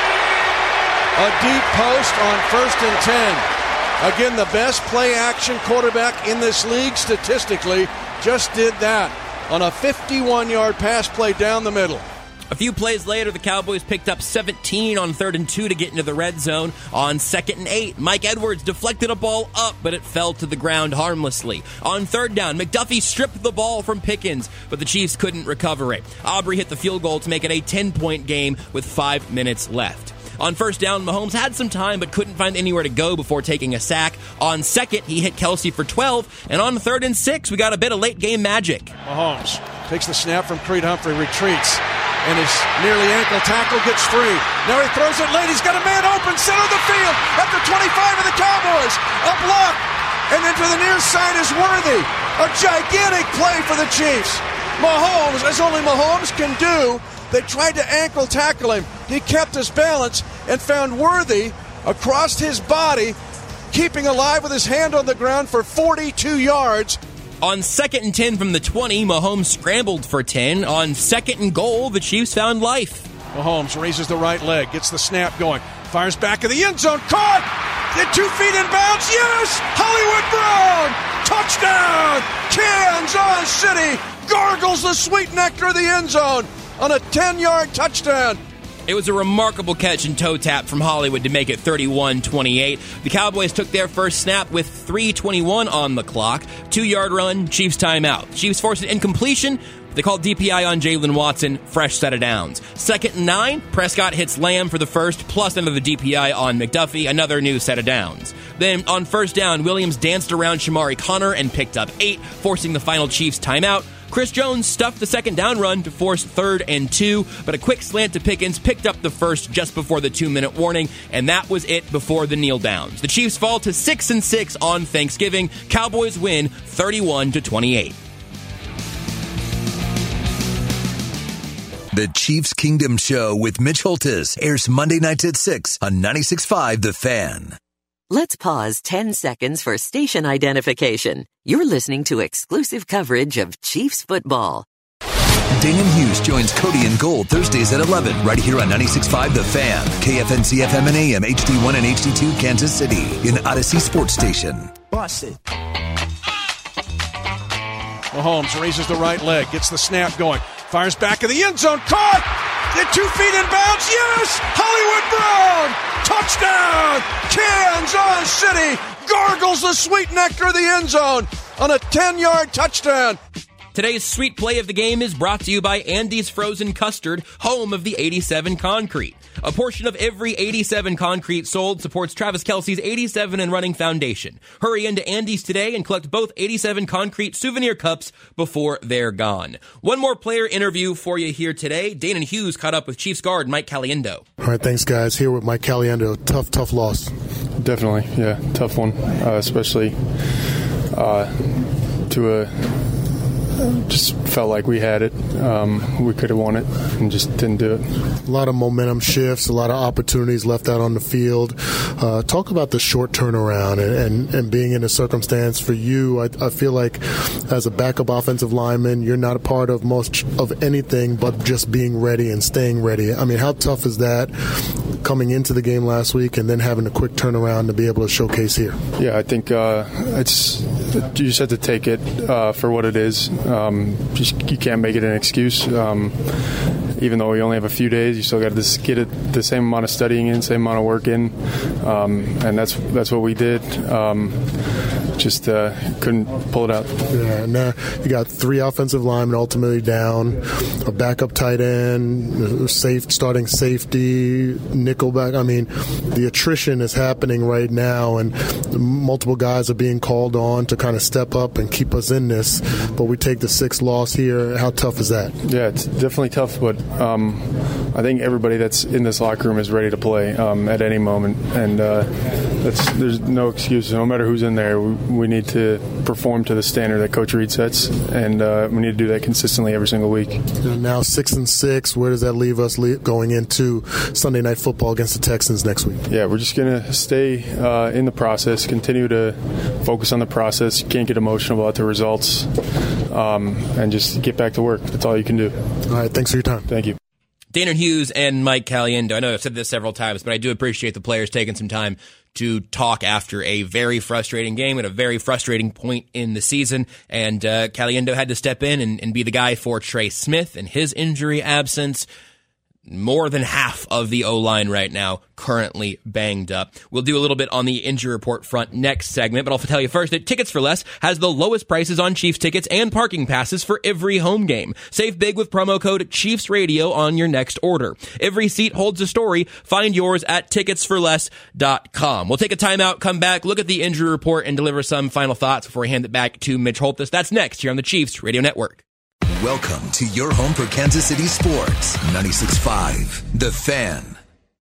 A deep post on 1st and 10. Again, the best play-action quarterback in this league statistically just did that on a 51-yard pass play down the middle. A few plays later, the Cowboys picked up 17 on 3rd and 2 to get into the red zone. On 2nd and 8, Mike Edwards deflected a ball up, but it fell to the ground harmlessly. On 3rd down, McDuffie stripped the ball from Pickens, but the Chiefs couldn't recover it. Aubrey hit the field goal to make it a 10-point game with 5 minutes left. On 1st down, Mahomes had some time but couldn't find anywhere to go before taking a sack. On 2nd, he hit Kelce for 12. And on 3rd and 6, we got a bit of late-game magic. Mahomes takes the snap from Creed Humphrey, retreats, and his nearly ankle tackle gets free. Now he throws it late. He's got a man open, center of the field, at the 25 of the Cowboys. A block, and then to the near side is Worthy. A gigantic play for the Chiefs. Mahomes, as only Mahomes can do, they tried to ankle tackle him. He kept his balance and found Worthy across his body, keeping alive with his hand on the ground for 42 yards. On 2nd and 10 from the 20, Mahomes scrambled for 10. On 2nd and goal, the Chiefs found life. Mahomes raises the right leg, gets the snap going, fires back in the end zone, caught! At 2 feet in bounds, yes! Hollywood Brown! Touchdown! Kansas City gargles the sweet nectar of the end zone on a 10-yard touchdown. It was a remarkable catch and toe tap from Hollywood to make it 31-28. The Cowboys took their first snap with 3:21 on the clock. 2-yard run, Chiefs timeout. Chiefs forced an incompletion. They called DPI on Jalen Watson, fresh set of downs. 2nd and 9, Prescott hits Lamb for the first, plus another DPI on McDuffie, another new set of downs. Then on 1st down, Williams danced around Shamari Connor and picked up 8, forcing the final Chiefs timeout. Chris Jones stuffed the 2nd down run to force 3rd and 2, but a quick slant to Pickens picked up the first just before the 2-minute warning, and that was it before the kneel downs. The Chiefs fall to 6-6 on Thanksgiving. Cowboys win 31-28. The Chiefs Kingdom Show with Mitch Holtis airs Monday nights at 6 on 96.5 The Fan. Let's pause 10 seconds for station identification. You're listening to exclusive coverage of Chiefs football. Daniel Hughes joins Cody and Gold Thursdays at 11, right here on 96.5 The Fan, KFNC FM and AM, HD1 and HD2 Kansas City, in Odyssey Sports Station. Bust it. Mahomes raises the right leg, gets the snap going, fires back in the end zone, caught! At 2 feet in bounds, yes! Hollywood Brown! Touchdown! Kansas City gargles the sweet nectar of the end zone on a 10-yard touchdown. Today's sweet play of the game is brought to you by Andy's Frozen Custard, home of the 87 Concrete. A portion of every 87 Concrete sold supports Travis Kelce's 87 and Running Foundation. Hurry into Andy's today and collect both 87 Concrete souvenir cups before they're gone. One more player interview for you here today. Dana Hughes caught up with Chiefs guard Mike Caliendo. All right, thanks, guys. Here with Mike Caliendo. Tough loss. Definitely, yeah, tough one, especially to a... Just felt like we had it. We could have won it and just didn't do it. A lot of momentum shifts, a lot of opportunities left out on the field. Talk about the short turnaround and being in a circumstance for you. I feel like as a backup offensive lineman, you're not a part of most of anything but just being ready and staying ready. I mean, how tough is that coming into the game last week and then having a quick turnaround to be able to showcase here? Yeah, I think it's you just have to take it for what it is. You can't make it an excuse. Even though we only have a few days, you still got to get it the same amount of studying in, same amount of work in, and that's what we did. Just couldn't pull it out. Yeah, now you got 3 offensive linemen ultimately down, a backup tight end, starting safety, nickelback. I mean, the attrition is happening right now, and multiple guys are being called on to kind of step up and keep us in this. But we take the 6th loss here. How tough is that? Yeah, it's definitely tough, but I think everybody that's in this locker room is ready to play at any moment, and there's no excuse. No matter who's in there, we need to perform to the standard that Coach Reed sets, and we need to do that consistently every single week. Now 6-6. Where does that leave us going into Sunday Night Football against the Texans next week? Yeah, we're just going to stay in the process, continue to focus on the process. You can't get emotional about the results, and just get back to work. That's all you can do. All right, thanks for your time. Thank you. Dana Hughes and Mike Caliendo. I know I've said this several times, but I do appreciate the players taking some time to talk after a very frustrating game at a very frustrating point in the season. And Caliendo had to step in and be the guy for Trey Smith and his injury absence. More than half of the O-line right now currently banged up. We'll do a little bit on the injury report front next segment, but I'll tell you first that Tickets for Less has the lowest prices on Chiefs tickets and parking passes for every home game. Save big with promo code Chiefs Radio on your next order. Every seat holds a story. Find yours at ticketsforless.com. We'll take a timeout, come back, look at the injury report, and deliver some final thoughts before we hand it back to Mitch Holthus. That's next here on the Chiefs Radio Network. Welcome to your home for Kansas City sports. 96.5 The Fan.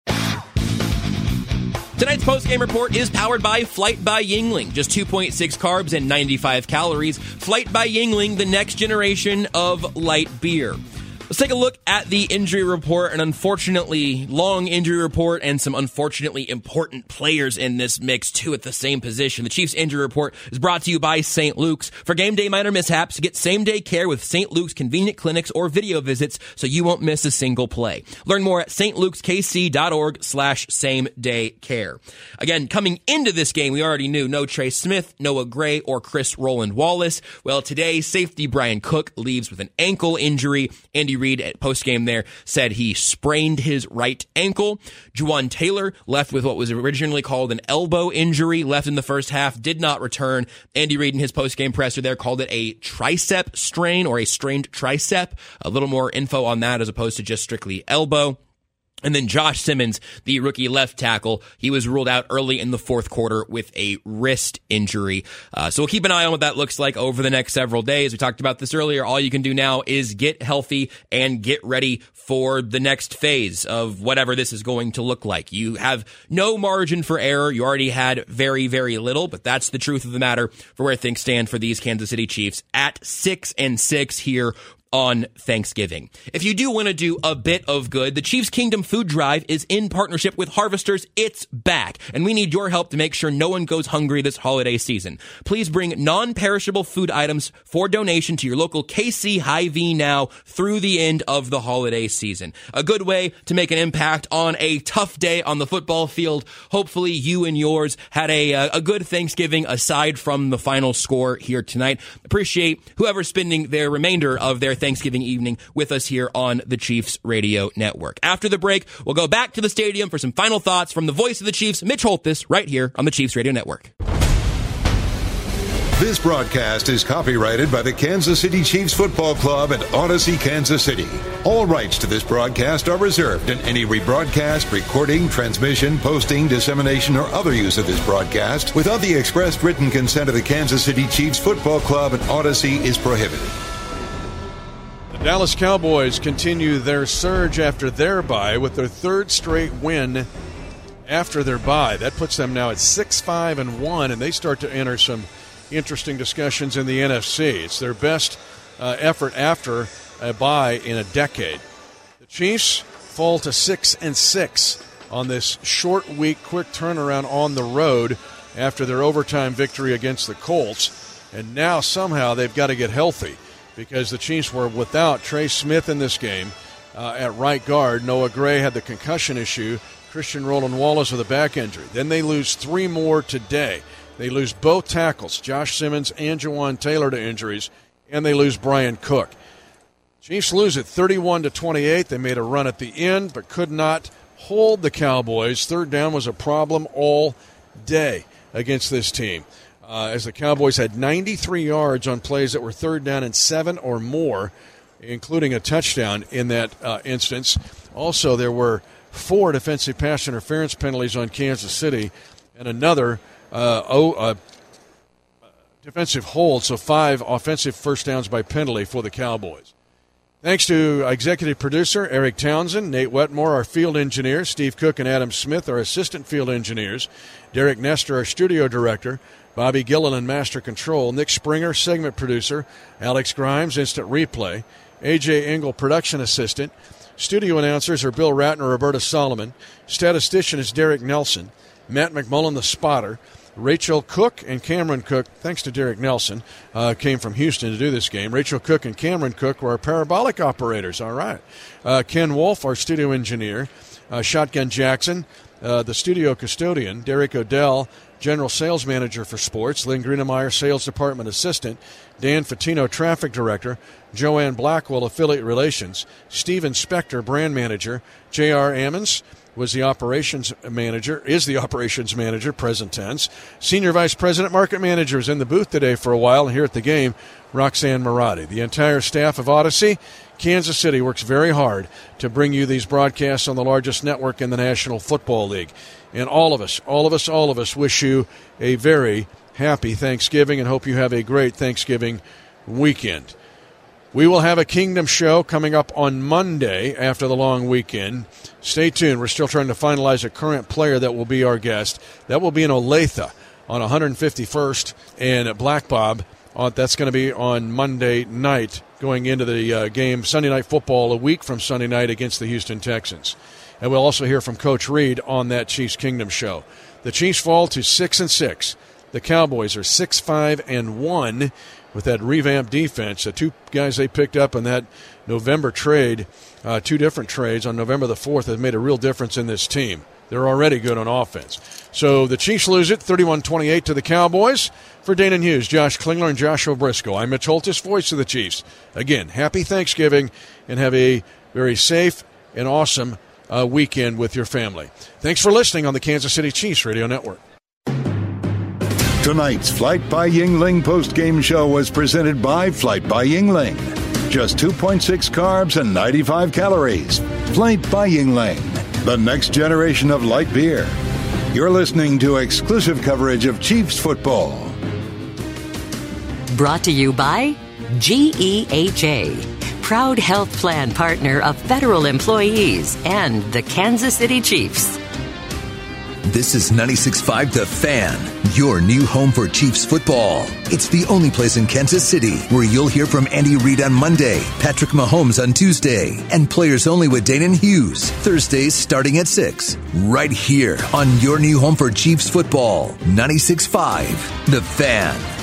Tonight's postgame report is powered by Flight by Yuengling. Just 2.6 carbs and 95 calories. Flight by Yuengling, the next generation of light beer. Let's take a look at the injury report, an unfortunately long injury report and some unfortunately important players in this mix, too, at the same position. The Chiefs injury report is brought to you by St. Luke's. For game day minor mishaps, get same-day care with St. Luke's convenient clinics or video visits so you won't miss a single play. Learn more at stlukeskc.org/same-day care. Again, coming into this game, we already knew no Trey Smith, Noah Gray, or Chris Roland Wallace. Well, today, safety Brian Cook leaves with an ankle injury. Andy Reid at postgame there said he sprained his right ankle. Juwan Taylor left with what was originally called an elbow injury, left in the first half, did not return. Andy Reid in his postgame presser there called it a tricep strain or a strained tricep. A little more info on that as opposed to just strictly elbow. And then Josh Simmons, the rookie left tackle, he was ruled out early in the fourth quarter with a wrist injury. So we'll keep an eye on what that looks like over the next several days. We talked about this earlier. All you can do now is get healthy and get ready for the next phase of whatever this is going to look like. You have no margin for error. You already had very, very little, but that's the truth of the matter for where things stand for these Kansas City Chiefs at 6-6 here on Thanksgiving. If you do want to do a bit of good, the Chiefs Kingdom Food Drive is in partnership with Harvesters. It's back, and we need your help to make sure no one goes hungry this holiday season. Please bring non-perishable food items for donation to your local KC Hy-Vee now through the end of the holiday season. A good way to make an impact on a tough day on the football field. Hopefully you and yours had a good Thanksgiving aside from the final score here tonight. Appreciate whoever's spending their remainder of their Thanksgiving evening with us here on the Chiefs Radio Network. After the break, we'll go back to the stadium for some final thoughts from the voice of the Chiefs, Mitch Holthus, right here on the Chiefs Radio Network. This broadcast is copyrighted by the Kansas City Chiefs Football Club and Odyssey, Kansas City. All rights to this broadcast are reserved, and any rebroadcast, recording, transmission, posting, dissemination, or other use of this broadcast without the expressed written consent of the Kansas City Chiefs Football Club and Odyssey is prohibited. The Dallas Cowboys continue their surge after their bye with their third straight win after their bye. That puts them now at 6-5-1, and they start to enter some interesting discussions in the NFC. It's their best effort after a bye in a decade. The Chiefs fall to 6-6 on this short week, quick turnaround on the road after their overtime victory against the Colts. And now somehow they've got to get healthy because the Chiefs were without Trey Smith in this game at right guard. Noah Gray had the concussion issue. Christian Roland Wallace with a back injury. Then they lose three more today. They lose both tackles, Josh Simmons and Jawan Taylor, to injuries, and they lose Brian Cook. Chiefs lose it 31-28. They made a run at the end, but could not hold the Cowboys. Third down was a problem all day against this team, as the Cowboys had 93 yards on plays that were third down and 7 or more, including a touchdown in that instance. Also, there were 4 defensive pass interference penalties on Kansas City and another defensive hold, so 5 offensive first downs by penalty for the Cowboys. Thanks to executive producer Eric Townsend, Nate Wetmore, our field engineer, Steve Cook and Adam Smith, our assistant field engineers, Derek Nestor, our studio director, Bobby Gilliland, master control, Nick Springer, segment producer, Alex Grimes, instant replay, AJ Engel, production assistant. Studio announcers are Bill Ratner, Roberta Solomon. Statistician is Derek Nelson. Matt McMullen, the spotter. Rachel Cook and Cameron Cook, thanks to Derek Nelson, came from Houston to do this game. Rachel Cook and Cameron Cook were our parabolic operators. All right. Ken Wolf, our studio engineer. Shotgun Jackson, the studio custodian. Derek Odell, general sales manager for sports. Lynn Greenemeyer, sales department assistant. Dan Fatino, traffic director. Joanne Blackwell, affiliate relations. Steven Spector, brand manager. J.R. Ammons is the operations manager, present tense. Senior vice president, market manager, is in the booth today for a while, and here at the game, Roxanne Maradi. The entire staff of Odyssey, Kansas City, works very hard to bring you these broadcasts on the largest network in the National Football League. And all of us wish you a very happy Thanksgiving and hope you have a great Thanksgiving weekend. We will have a Kingdom show coming up on Monday after the long weekend. Stay tuned. We're still trying to finalize a current player that will be our guest. That will be in Olathe on 151st and Black Bob. That's going to be on Monday night going into the game, Sunday Night Football, a week from Sunday night against the Houston Texans. And we'll also hear from Coach Reed on that Chiefs Kingdom show. The Chiefs fall to 6-6. The Cowboys are 6-5-1. With that revamped defense, the 2 guys they picked up in that November trade, 2 different trades on November the 4th, have made a real difference in this team. They're already good on offense. So the Chiefs lose it 31-28 to the Cowboys. For Dana Hughes, Josh Klingler, and Joshua Briscoe, I'm Mitch Holthus, voice of the Chiefs. Again, happy Thanksgiving, and have a very safe and awesome weekend with your family. Thanks for listening on the Kansas City Chiefs Radio Network. Tonight's Flight by Yingling postgame show was presented by Flight by Yingling. Just 2.6 carbs and 95 calories. Flight by Yingling, the next generation of light beer. You're listening to exclusive coverage of Chiefs football. Brought to you by GEHA, proud health plan partner of federal employees and the Kansas City Chiefs. This is 96.5 The Fan, your new home for Chiefs football. It's the only place in Kansas City where you'll hear from Andy Reid on Monday, Patrick Mahomes on Tuesday, and Players Only with Dane and Hughes, Thursdays starting at 6. Right here on your new home for Chiefs football, 96.5 The Fan.